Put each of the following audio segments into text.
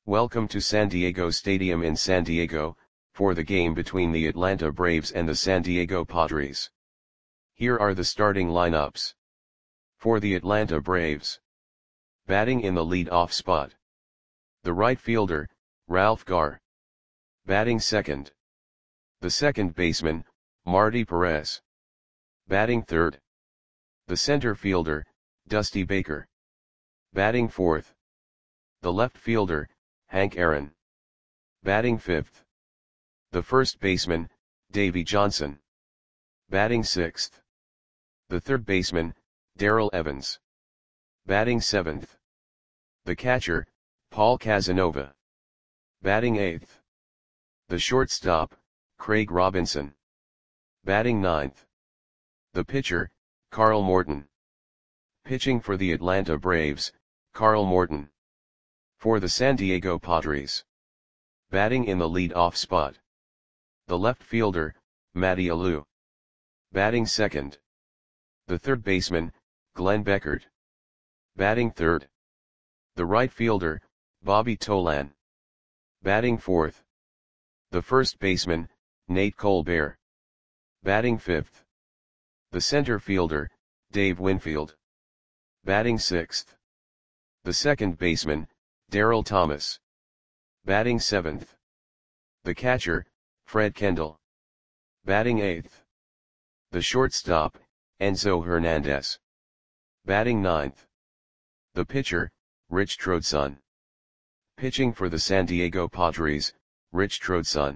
Welcome to San Diego Stadium in San Diego, for the game between the Atlanta Braves and the San Diego Padres. Here are the starting lineups. For the Atlanta Braves. Batting in the lead-off spot. The right fielder, Ralph Garr. Batting second. The second baseman, Marty Perez. Batting third. The center fielder, Dusty Baker. Batting fourth. The left fielder, Hank Aaron. Batting fifth. The first baseman, Davey Johnson. Batting sixth. The third baseman, Darrell Evans. Batting seventh. The catcher, Paul Casanova. Batting eighth. The shortstop, Craig Robinson. Batting ninth. The pitcher, Carl Morton. Pitching for the Atlanta Braves, Carl Morton. For the San Diego Padres. Batting in the lead-off spot. The left fielder, Matty Alou. Batting second. The third baseman, Glenn Beckert. Batting third. The right fielder, Bobby Tolan. Batting fourth. The first baseman, Nate Colbert. Batting fifth. The center fielder, Dave Winfield. Batting sixth. The second baseman, Darrell Thomas. Batting seventh. The catcher, Fred Kendall. Batting eighth. The shortstop, Enzo Hernandez. Batting ninth. The pitcher, Rich Trodson. Pitching for the San Diego Padres, Rich Trodson.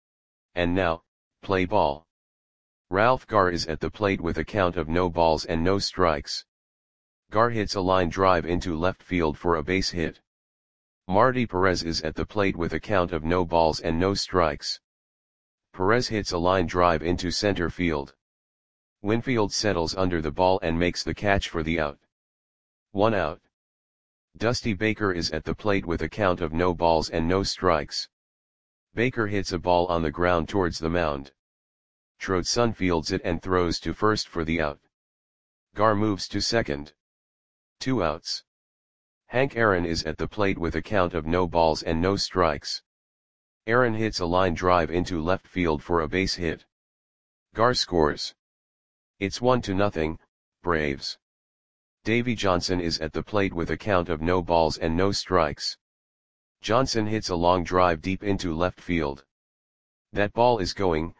And now, play ball. Ralph Garr is at the plate with a count of no balls and no strikes. Garr hits a line drive into left field for a base hit. Marty Perez is at the plate with a count of no balls and no strikes. Perez hits a line drive into center field. Winfield settles under the ball and makes the catch for the out. 1 out. Dusty Baker is at the plate with a count of no balls and no strikes. Baker hits a ball on the ground towards the mound. Trodson fields it and throws to first for the out. Garr moves to second. 2 outs. Hank Aaron is at the plate with a count of no balls and no strikes. Aaron hits a line drive into left field for a base hit. Garr scores. It's 1-0, Braves. Davey Johnson is at the plate with a count of no balls and no strikes. Johnson hits a long drive deep into left field. That ball is gone.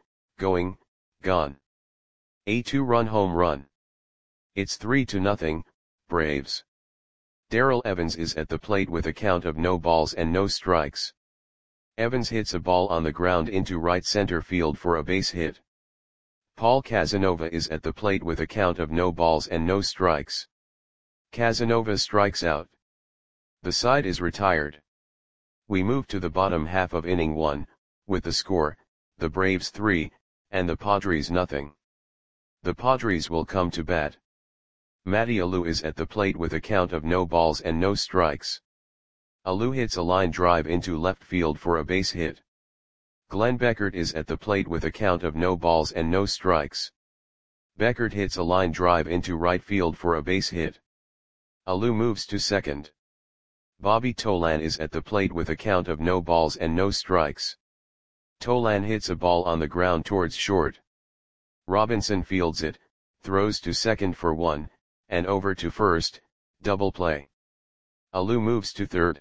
A 2-run home run. It's 3-0, Braves. Darrell Evans is at the plate with a count of no balls and no strikes. Evans hits a ball on the ground into right center field for a base hit. Paul Casanova is at the plate with a count of no balls and no strikes. Casanova strikes out. The side is retired. We move to the bottom half of inning 1, with the score, the Braves 3, and the Padres nothing. The Padres will come to bat. Matty Alou is at the plate with a count of no balls and no strikes. Alou hits a line drive into left field for a base hit. Glenn Beckert is at the plate with a count of no balls and no strikes. Beckert hits a line drive into right field for a base hit. Alou moves to second. Bobby Tolan is at the plate with a count of no balls and no strikes. Tolan hits a ball on the ground towards short. Robinson fields it, throws to second for 1, and over to first, double play. Alou moves to third.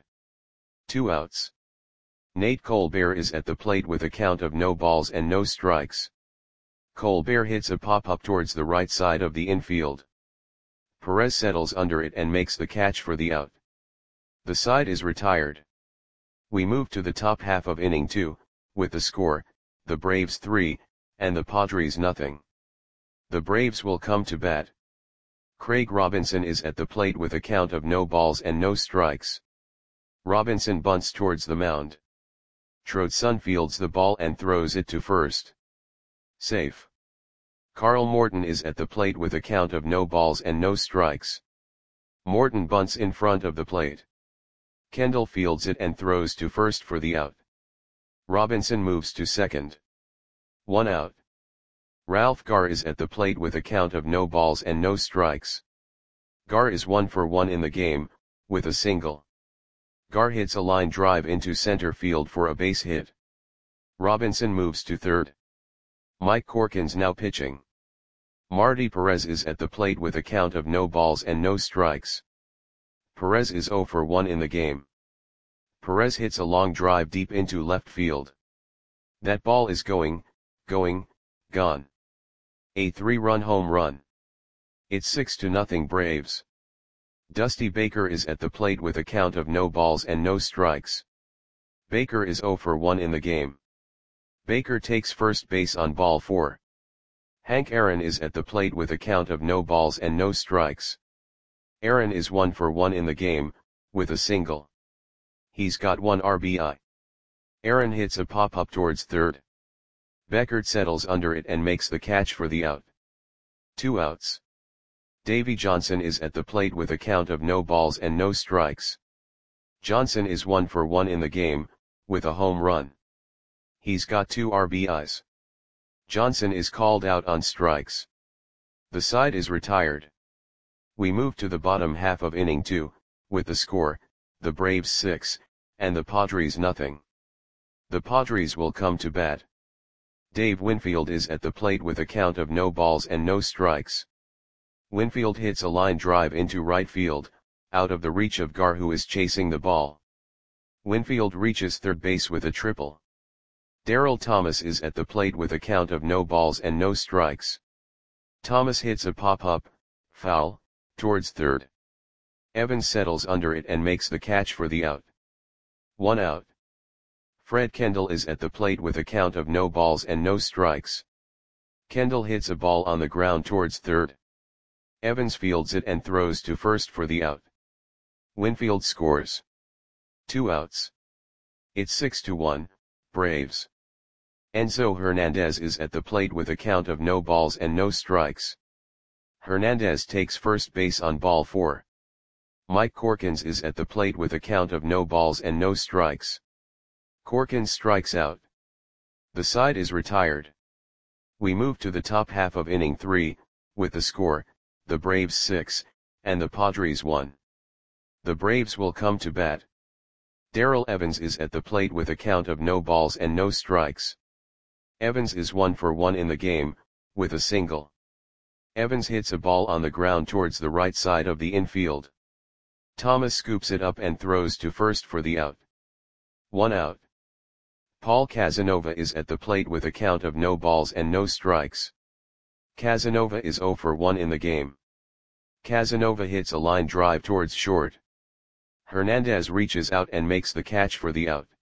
2 outs. Nate Colbert is at the plate with a count of no balls and no strikes. Colbert hits a pop-up towards the right side of the infield. Perez settles under it and makes the catch for the out. The side is retired. We move to the top half of inning 2, with the score, the Braves 3, and the Padres nothing. The Braves will come to bat. Craig Robinson is at the plate with a count of no balls and no strikes. Robinson bunts towards the mound. Trodson fields the ball and throws it to first. Safe. Carl Morton is at the plate with a count of no balls and no strikes. Morton bunts in front of the plate. Kendall fields it and throws to first for the out. Robinson moves to second. 1 out. Ralph Garr is at the plate with a count of no balls and no strikes. Garr is 1 for 1 in the game, with a single. Gar hits a line drive into center field for a base hit. Robinson moves to third. Mike Corkins now pitching. Marty Perez is at the plate with a count of no balls and no strikes. Perez is 0 for 1 in the game. Perez hits a long drive deep into left field. That ball is gone. A 3-run home run. It's 6-0 Braves. Dusty Baker is at the plate with a count of no balls and no strikes. Baker is 0 for 1 in the game. Baker takes first base on ball 4. Hank Aaron is at the plate with a count of no balls and no strikes. Aaron is 1 for 1 in the game, with a single. He's got 1 RBI. Aaron hits a pop-up towards third. Beckert settles under it and makes the catch for the out. 2 outs. Davy Johnson is at the plate with a count of no balls and no strikes. Johnson is 1 for 1 in the game, with a home run. He's got 2 RBIs. Johnson is called out on strikes. The side is retired. We move to the bottom half of inning 2, with the score, the Braves 6, and the Padres nothing. The Padres will come to bat. Dave Winfield is at the plate with a count of no balls and no strikes. Winfield hits a line drive into right field, out of the reach of Gar, who is chasing the ball. Winfield reaches third base with a triple. Darryl Thomas is at the plate with a count of no balls and no strikes. Thomas hits a pop-up, foul, towards third. Evans settles under it and makes the catch for the out. 1 out. Fred Kendall is at the plate with a count of no balls and no strikes. Kendall hits a ball on the ground towards third. Evans fields it and throws to first for the out. Winfield scores. 2 outs. It's 6-1, Braves. Enzo Hernandez is at the plate with a count of no balls and no strikes. Hernandez takes first base on ball 4. Mike Corkins is at the plate with a count of no balls and no strikes. Corkins strikes out. The side is retired. We move to the top half of inning 3, with the score, the Braves 6, and the Padres 1. The Braves will come to bat. Darrell Evans is at the plate with a count of no balls and no strikes. Evans is 1 for 1 in the game, with a single. Evans hits a ball on the ground towards the right side of the infield. Thomas scoops it up and throws to first for the out. 1 out. Paul Casanova is at the plate with a count of no balls and no strikes. Casanova is 0 for 1 in the game. Casanova hits a line drive towards short. Hernandez reaches out and makes the catch for the out.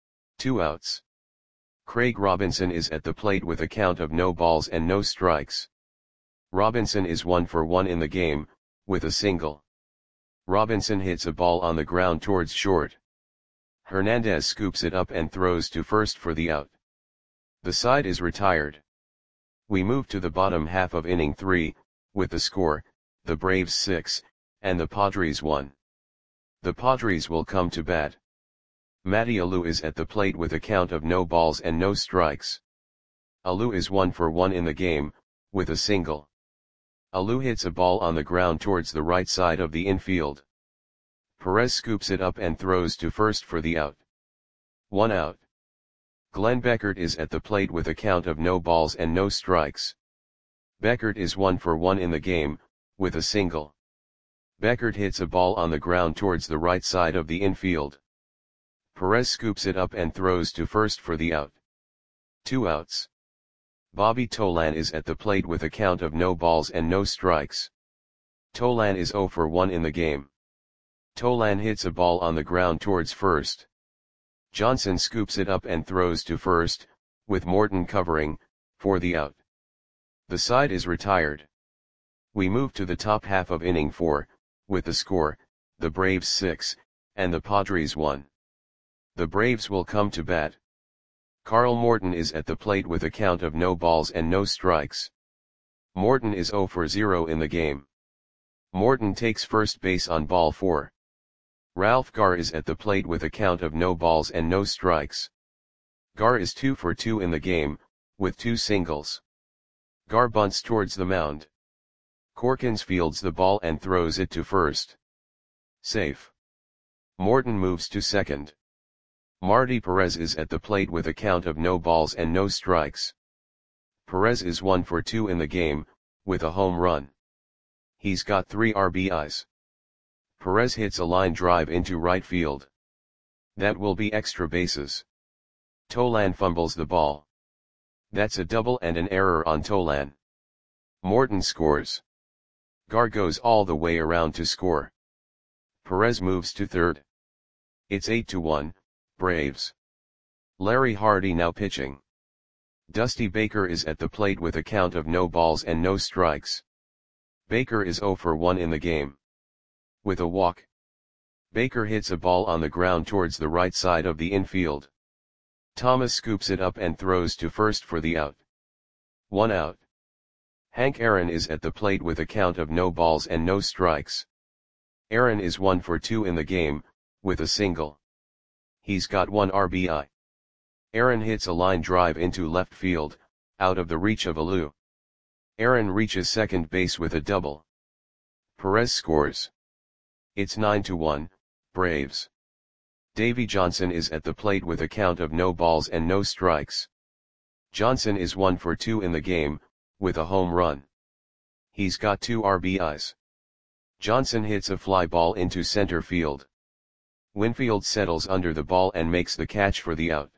2 outs. Craig Robinson is at the plate with a count of no balls and no strikes. Robinson is 1 for 1 in the game, with a single. Robinson hits a ball on the ground towards short. Hernandez scoops it up and throws to first for the out. The side is retired. We move to the bottom half of inning 3, with the score, the Braves 6, and the Padres 1. The Padres will come to bat. Matty Alou is at the plate with a count of no balls and no strikes. Alou is 1 for 1 in the game, with a single. Alou hits a ball on the ground towards the right side of the infield. Perez scoops it up and throws to first for the out. 1 out. Glenn Beckert is at the plate with a count of no balls and no strikes. Beckert is 1 for 1 in the game, with a single. Beckert hits a ball on the ground towards the right side of the infield. Perez scoops it up and throws to first for the out. 2 outs. Bobby Tolan is at the plate with a count of no balls and no strikes. Tolan is 0 for 1 in the game. Tolan hits a ball on the ground towards first. Johnson scoops it up and throws to first, with Morton covering, for the out. The side is retired. We move to the top half of inning 4, with the score, the Braves 6, and the Padres 1. The Braves will come to bat. Carl Morton is at the plate with a count of no balls and no strikes. Morton is 0 for 0 in the game. Morton takes first base on ball 4. Ralph Gar is at the plate with a count of no balls and no strikes. Gar is 2 for 2 in the game, with 2 singles. Gar bunts towards the mound. Corkins fields the ball and throws it to first. Safe. Morton moves to second. Marty Perez is at the plate with a count of no balls and no strikes. Perez is 1 for 2 in the game, with a home run. He's got 3 RBIs. Perez hits a line drive into right field. That will be extra bases. Tolan fumbles the ball. That's a double and an error on Tolan. Morton scores. Gar goes all the way around to score. Perez moves to third. It's 8-1, Braves. Larry Hardy now pitching. Dusty Baker is at the plate with a count of no balls and no strikes. Baker is 0 for 1 in the game. With a walk. Baker hits a ball on the ground towards the right side of the infield. Thomas scoops it up and throws to first for the out. 1 out. Hank Aaron is at the plate with a count of no balls and no strikes. Aaron is 1 for 2 in the game, with a single. He's got 1 RBI. Aaron hits a line drive into left field, out of the reach of Alou. Aaron reaches second base with a double. Perez scores. It's 9-1, Braves. Davy Johnson is at the plate with a count of no balls and no strikes. Johnson is 1 for 2 in the game, with a home run. He's got 2 RBIs. Johnson hits a fly ball into center field. Winfield settles under the ball and makes the catch for the out.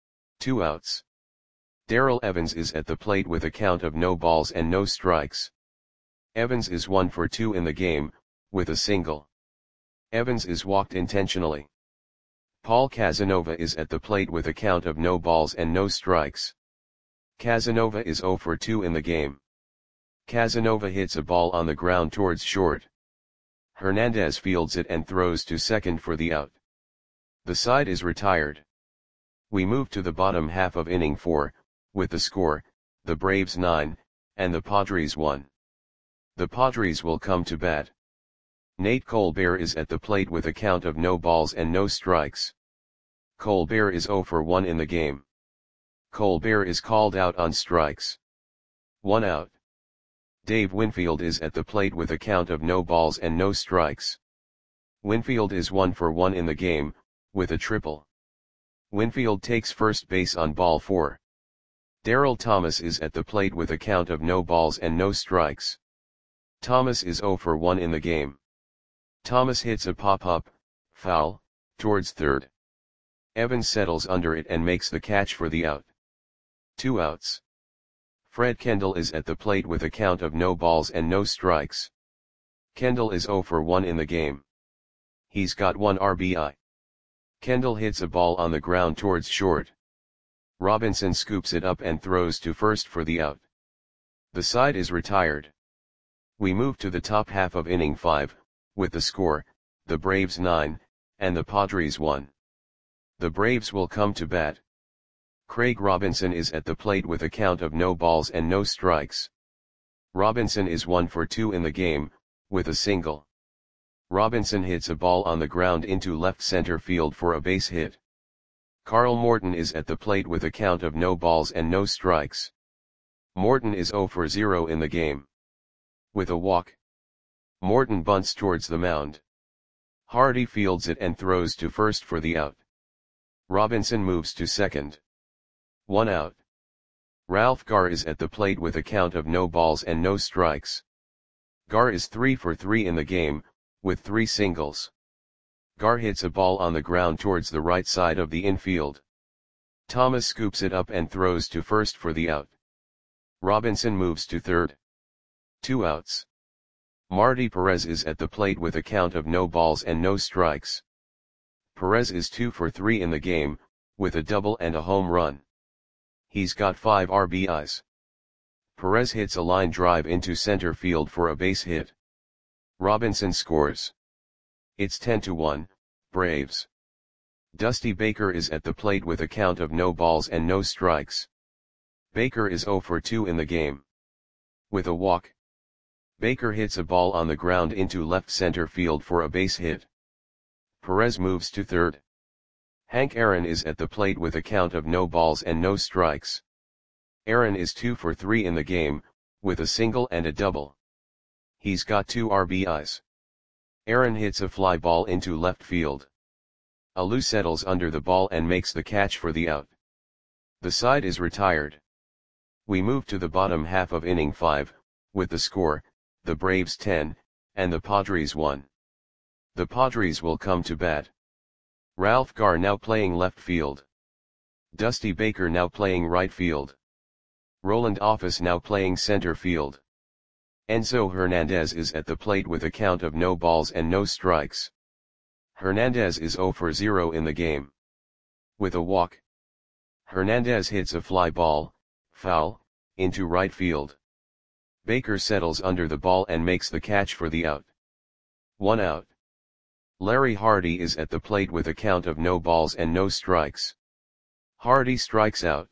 2 outs. Darrell Evans is at the plate with a count of no balls and no strikes. Evans is 1 for 2 in the game, with a single. Evans is walked intentionally. Paul Casanova is at the plate with a count of no balls and no strikes. Casanova is 0 for 2 in the game. Casanova hits a ball on the ground towards short. Hernandez fields it and throws to second for the out. The side is retired. We move to the bottom half of inning 4, with the score, the Braves 9, and the Padres 1. The Padres will come to bat. Nate Colbert is at the plate with a count of no balls and no strikes. Colbert is 0 for 1 in the game. Colbert is called out on strikes. 1 out. Dave Winfield is at the plate with a count of no balls and no strikes. Winfield is 1 for 1 in the game, with a triple. Winfield takes first base on ball 4. Darrell Thomas is at the plate with a count of no balls and no strikes. Thomas is 0 for 1 in the game. Thomas hits a pop-up, foul, towards third. Evans settles under it and makes the catch for the out. 2 outs. Fred Kendall is at the plate with a count of no balls and no strikes. Kendall is 0 for 1 in the game. He's got 1 RBI. Kendall hits a ball on the ground towards short. Robinson scoops it up and throws to first for the out. The side is retired. We move to the top half of inning 5, with the score, the Braves 9, and the Padres 1. The Braves will come to bat. Craig Robinson is at the plate with a count of no balls and no strikes. Robinson is 1 for 2 in the game, with a single. Robinson hits a ball on the ground into left center field for a base hit. Carl Morton is at the plate with a count of no balls and no strikes. Morton is 0 for 0 in the game. With a walk. Morton bunts towards the mound. Hardy fields it and throws to first for the out. Robinson moves to second. 1 out. Ralph Gar is at the plate with a count of no balls and no strikes. Gar is 3 for 3 in the game, with 3 singles. Gar hits a ball on the ground towards the right side of the infield. Thomas scoops it up and throws to first for the out. Robinson moves to third. 2 outs. Marty Perez is at the plate with a count of no balls and no strikes. Perez is 2 for 3 in the game, with a double and a home run. He's got 5 RBIs. Perez hits a line drive into center field for a base hit. Robinson scores. It's 10-1, Braves. Dusty Baker is at the plate with a count of no balls and no strikes. Baker is 0 for 2 in the game. With a walk. Baker hits a ball on the ground into left center field for a base hit. Perez moves to third. Hank Aaron is at the plate with a count of no balls and no strikes. Aaron is 2 for 3 in the game, with a single and a double. He's got 2 RBIs. Aaron hits a fly ball into left field. Alou settles under the ball and makes the catch for the out. The side is retired. We move to the bottom half of inning 5, with the score, the Braves 10, and the Padres 1. The Padres will come to bat. Ralph Garr now playing left field. Dusty Baker now playing right field. Roland Office now playing center field. Enzo Hernandez is at the plate with a count of no balls and no strikes. Hernandez is 0 for 0 in the game. With a walk, Hernandez hits a fly ball, foul, into right field. Baker settles under the ball and makes the catch for the out. 1 out. Larry Hardy is at the plate with a count of no balls and no strikes. Hardy strikes out.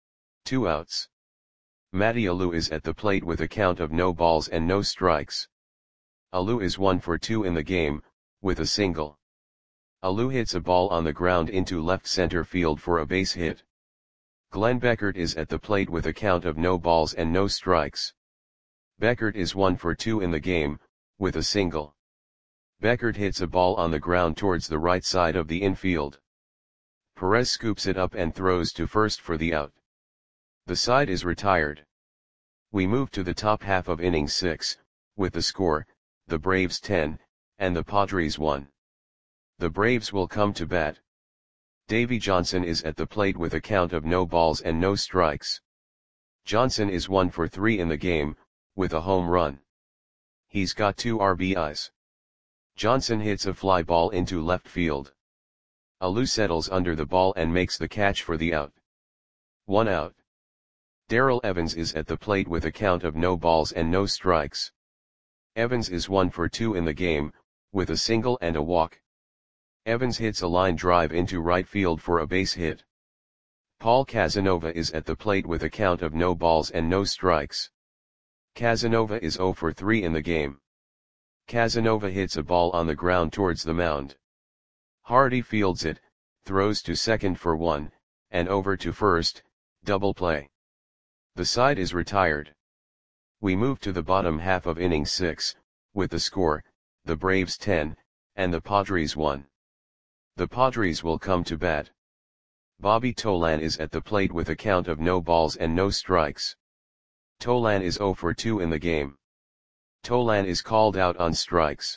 2 outs. Matty Alou is at the plate with a count of no balls and no strikes. Alou is 1 for 2 in the game, with a single. Alou hits a ball on the ground into left center field for a base hit. Glenn Beckert is at the plate with a count of no balls and no strikes. Beckert is 1 for 2 in the game, with a single. Beckert hits a ball on the ground towards the right side of the infield. Perez scoops it up and throws to first for the out. The side is retired. We move to the top half of inning 6, with the score, the Braves 10, and the Padres 1. The Braves will come to bat. Davey Johnson is at the plate with a count of no balls and no strikes. Johnson is 1 for 3 in the game, with a home run. He's got 2 RBIs. Johnson hits a fly ball into left field. Alou settles under the ball and makes the catch for the out. 1 out. Darrell Evans is at the plate with a count of no balls and no strikes. Evans is 1 for 2 in the game, with a single and a walk. Evans hits a line drive into right field for a base hit. Paul Casanova is at the plate with a count of no balls and no strikes. Casanova is 0 for 3 in the game. Casanova hits a ball on the ground towards the mound. Hardy fields it, throws to second for 1, and over to first, double play. The side is retired. We move to the bottom half of inning 6, with the score, the Braves 10, and the Padres 1. The Padres will come to bat. Bobby Tolan is at the plate with a count of no balls and no strikes. Tolan is 0 for 2 in the game. Tolan is called out on strikes.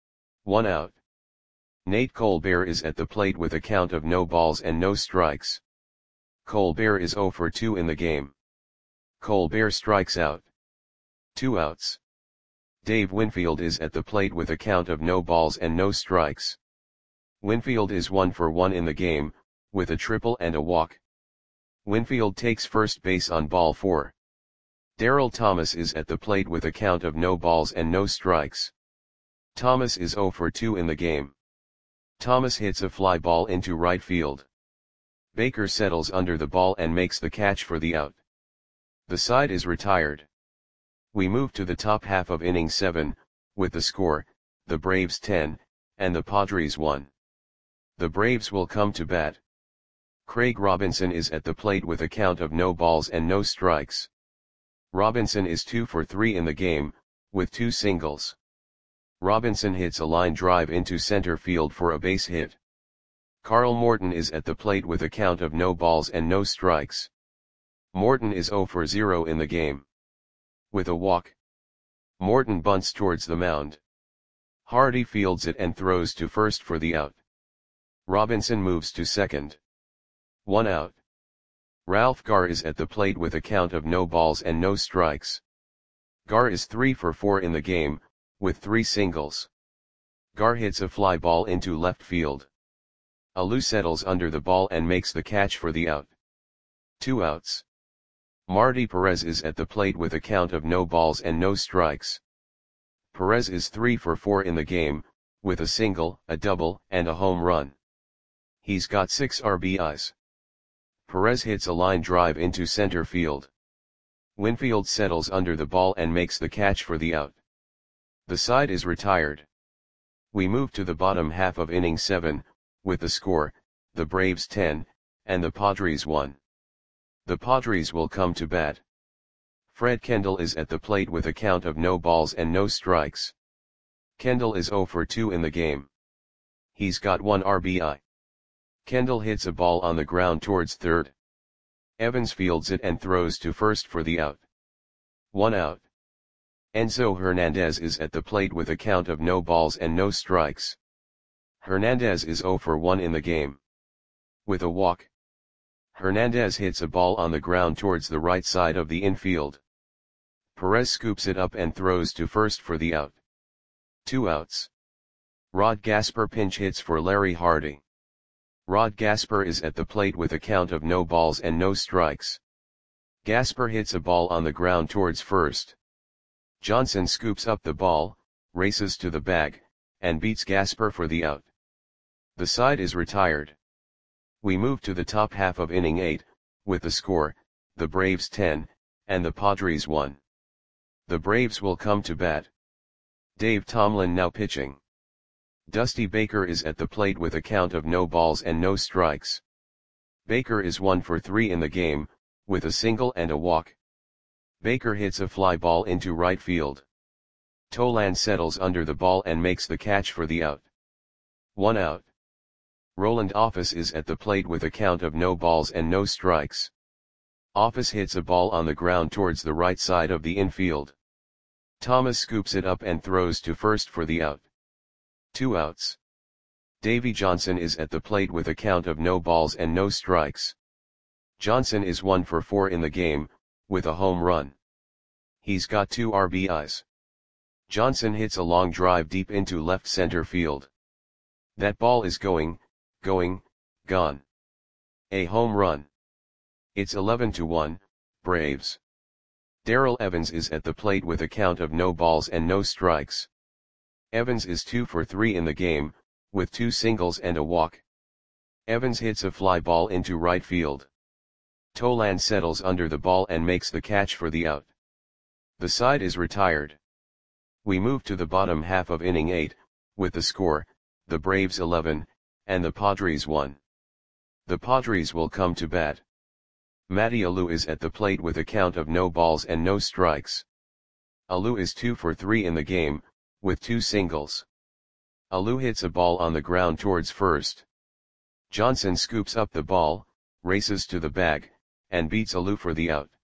1 out. Nate Colbert is at the plate with a count of no balls and no strikes. Colbert is 0 for 2 in the game. Colbert strikes out. 2 outs. Dave Winfield is at the plate with a count of no balls and no strikes. Winfield is 1 for 1 in the game, with a triple and a walk. Winfield takes first base on ball 4. Darrell Thomas is at the plate with a count of no balls and no strikes. Thomas is 0 for 2 in the game. Thomas hits a fly ball into right field. Baker settles under the ball and makes the catch for the out. The side is retired. We move to the top half of inning 7, with the score, the Braves 10, and the Padres 1. The Braves will come to bat. Craig Robinson is at the plate with a count of no balls and no strikes. Robinson is 2 for 3 in the game, with 2 singles. Robinson hits a line drive into center field for a base hit. Carl Morton is at the plate with a count of no balls and no strikes. Morton is 0 for 0 in the game. With a walk, Morton bunts towards the mound. Hardy fields it and throws to first for the out. Robinson moves to second. 1 out. Ralph Garr is at the plate with a count of no balls and no strikes. Garr is 3 for 4 in the game, with 3 singles. Garr hits a fly ball into left field. Alou settles under the ball and makes the catch for the out. 2 outs. Marty Perez is at the plate with a count of no balls and no strikes. Perez is 3 for 4 in the game, with a single, a double, and a home run. He's got 6 RBIs. Perez hits a line drive into center field. Winfield settles under the ball and makes the catch for the out. The side is retired. We move to the bottom half of inning 7, with the score, the Braves 10, and the Padres 1. The Padres will come to bat. Fred Kendall is at the plate with a count of no balls and no strikes. Kendall is 0 for 2 in the game. He's got 1 RBI. Kendall hits a ball on the ground towards third. Evans fields it and throws to first for the out. 1 out. Enzo Hernandez is at the plate with a count of no balls and no strikes. Hernandez is 0 for 1 in the game. With a walk. Hernandez hits a ball on the ground towards the right side of the infield. Perez scoops it up and throws to first for the out. 2 outs. Rod Gasper pinch hits for Larry Hardy. Rod Gasper is at the plate with a count of no balls and no strikes. Gasper hits a ball on the ground towards first. Johnson scoops up the ball, races to the bag, and beats Gasper for the out. The side is retired. We move to the top half of inning 8, with the score, the Braves 10, and the Padres 1. The Braves will come to bat. Dave Tomlin now pitching. Dusty Baker is at the plate with a count of no balls and no strikes. Baker is 1 for 3 in the game, with a single and a walk. Baker hits a fly ball into right field. Tolan settles under the ball and makes the catch for the out. 1 out. Roland Office is at the plate with a count of no balls and no strikes. Office hits a ball on the ground towards the right side of the infield. Thomas scoops it up and throws to first for the out. 2 outs. Davy Johnson is at the plate with a count of no balls and no strikes. Johnson is 1 for 4 in the game, with a home run. He's got 2 RBIs. Johnson hits a long drive deep into left center field. That ball is gone. A home run. It's 11-1, Braves. Darrell Evans is at the plate with a count of no balls and no strikes. Evans is 2 for 3 in the game, with 2 singles and a walk. Evans hits a fly ball into right field. Tolan settles under the ball and makes the catch for the out. The side is retired. We move to the bottom half of inning 8, with the score, the Braves 11, and the Padres 1. The Padres will come to bat. Matty Alou is at the plate with a count of no balls and no strikes. Alou is 2 for 3 in the game, with 2 singles. Alou hits a ball on the ground towards first. Johnson scoops up the ball, races to the bag, and beats Alou for the out.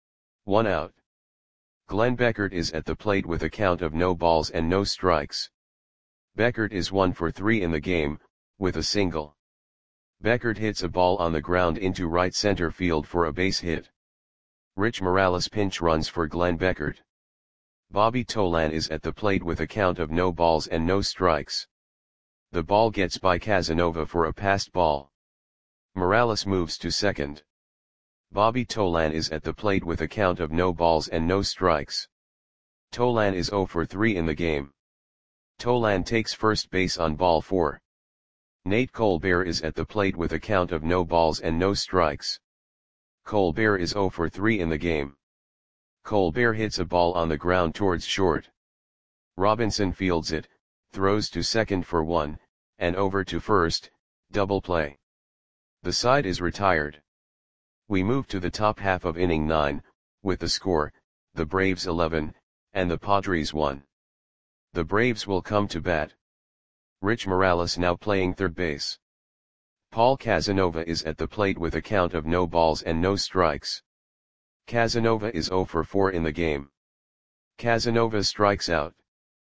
1 out. Glenn Beckert is at the plate with a count of no balls and no strikes. Beckert is 1 for 3 in the game, with a single. Beckert hits a ball on the ground into right center field for a base hit. Rich Morales pinch runs for Glenn Beckert. Bobby Tolan is at the plate with a count of no balls and no strikes. The ball gets by Casanova for a passed ball. Morales moves to second. Bobby Tolan is at the plate with a count of no balls and no strikes. Tolan is 0 for 3 in the game. Tolan takes first base on ball 4. Nate Colbert is at the plate with a count of no balls and no strikes. Colbert is 0 for 3 in the game. Colbert hits a ball on the ground towards short. Robinson fields it, throws to second for 1, and over to first, double play. The side is retired. We move to the top half of inning 9, with the score, the Braves 11, and the Padres 1. The Braves will come to bat. Rich Morales now playing third base. Paul Casanova is at the plate with a count of no balls and no strikes. Casanova is 0 for 4 in the game. Casanova strikes out.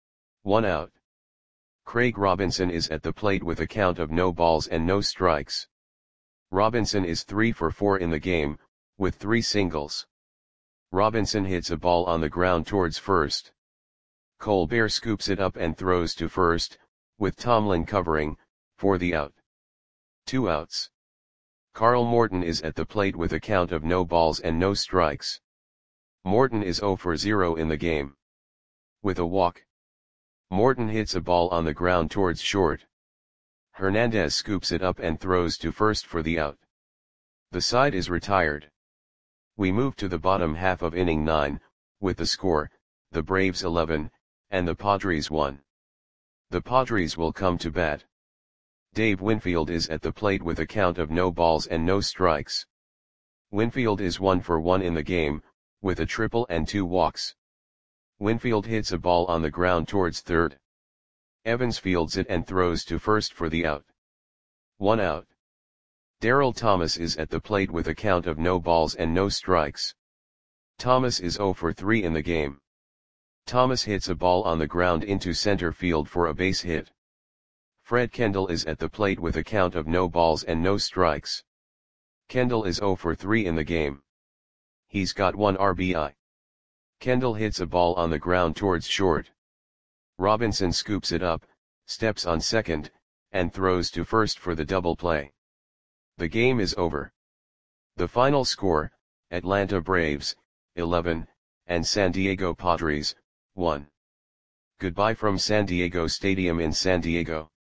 1 out. Craig Robinson is at the plate with a count of no balls and no strikes. Robinson is 3 for 4 in the game, with 3 singles. Robinson hits a ball on the ground towards first. Colbert scoops it up and throws to first, with Tomlin covering, for the out. 2 outs. Carl Morton is at the plate with a count of no balls and no strikes. Morton is 0 for 0 in the game. With a walk. Morton hits a ball on the ground towards short. Hernandez scoops it up and throws to first for the out. The side is retired. We move to the bottom half of inning 9, with the score, the Braves 11, and the Padres 1. The Padres will come to bat. Dave Winfield is at the plate with a count of no balls and no strikes. Winfield is 1 for 1 in the game, with a triple and 2 walks. Winfield hits a ball on the ground towards third. Evans fields it and throws to first for the out. 1 out. Darryl Thomas is at the plate with a count of no balls and no strikes. Thomas is 0 for 3 in the game. Thomas hits a ball on the ground into center field for a base hit. Fred Kendall is at the plate with a count of no balls and no strikes. Kendall is 0 for 3 in the game. He's got 1 RBI. Kendall hits a ball on the ground towards short. Robinson scoops it up, steps on second, and throws to first for the double play. The game is over. The final score, Atlanta Braves, 11, and San Diego Padres, 1. Goodbye from San Diego Stadium in San Diego.